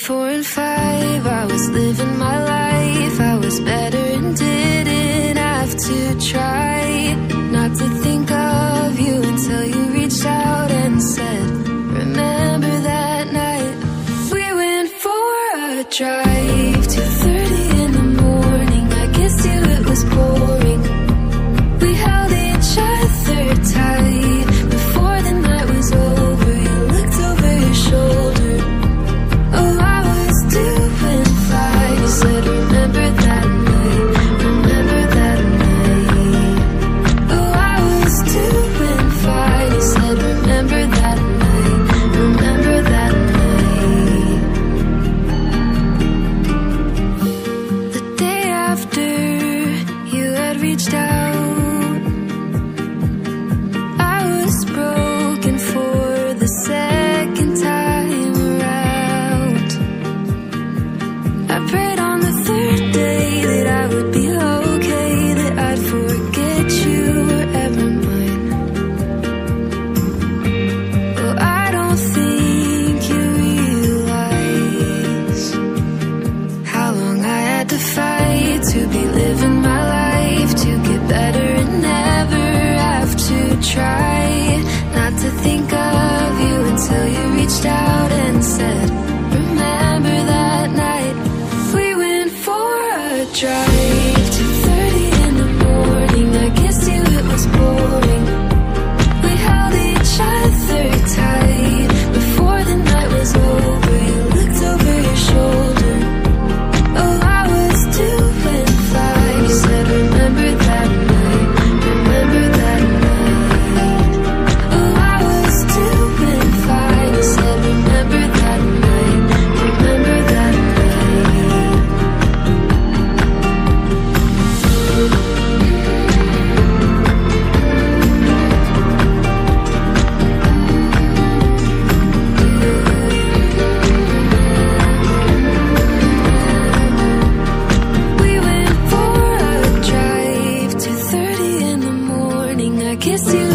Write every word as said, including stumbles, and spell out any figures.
four and five, I was living my life. I was better and didn't have to try not to think of you until you reached out and said, remember that night we went for a drive. Two thirty in the morning, I guess you it was boring. We held each other tight before the night was over. You looked over your shoulder. Oh, I was doing fine. You said, remember that night, remember that night. Oh, I was doing fine. You said, remember that night, remember that night. The day after you had reached out, I was broken for the second time around. I prayed on the third day that I would be okay, that I'd forget you were ever mine. Oh, I don't think you realize how long I had to fight to be living my life, to get better and never have to try not to think of you until you reached out and said, remember that night we went for a drive. Two thirty in the morning, I guess you it was boring. We held each other tight before the night was over. You looked over your shoulder. Oh, I was doing fine. You said, remember that night, remember that night. Oh, I was doing fine. You said, remember that night, remember that night. We went for a drive, two thirty in the morning, I kissed you